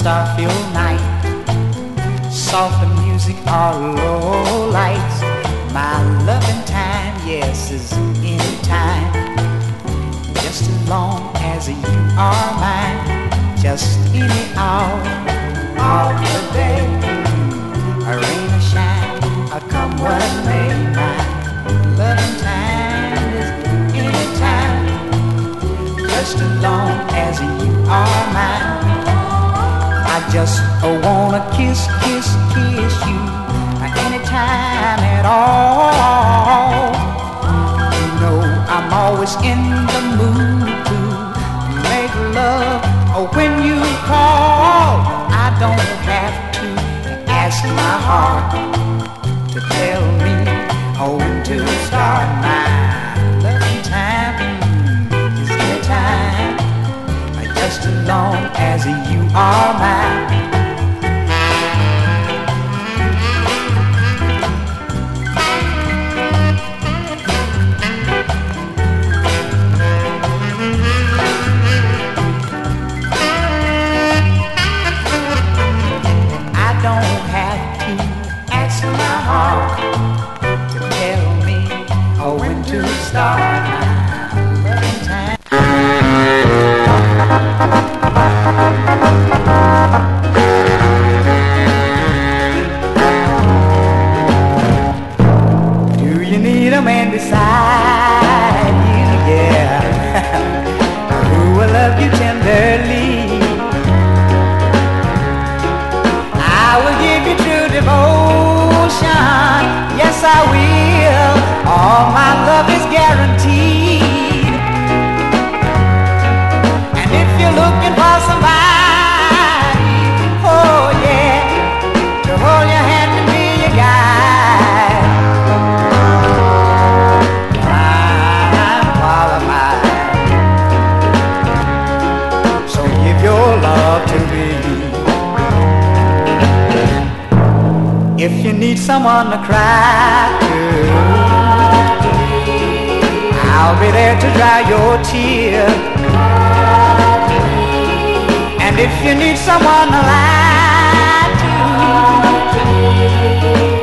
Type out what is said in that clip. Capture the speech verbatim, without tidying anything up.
star-filled night, soft music or low lights. My loving time, yes, is any time, just as long as you are mine. Just any hour of the day, a rain or shine, or come what may. My loving time is any time, just as long as you are mine. I just wanna kiss, kiss, kiss you anytime at all. You know I'm always in the mood to make love when you call. I don't have to ask my heart to tell me when to start. My loving time is anytime, just as long as you are mine. I don't have to ask my heart to tell me when to start. My loving time. Do you need a man beside you? Yeah. Who will love you tenderly? I will give you true devotion. Yes, I will. All my love is guaranteed. And if you're looking for somebody, oh yeah, to hold your hand and be your guide, I'm qualified. So give your love to me. If you need someone to cry to, I'll be there to dry your tears. And if you need someone to lie to,